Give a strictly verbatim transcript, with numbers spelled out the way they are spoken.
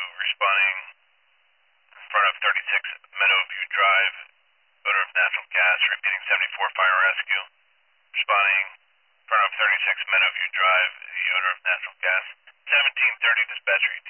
responding in front of thirty-six Meadowview Drive, odor of natural gas, repeating seventy-four fire rescue. Responding in front of thirty-six Meadowview Drive, the odor of natural gas. seventeen thirty dispatcher E T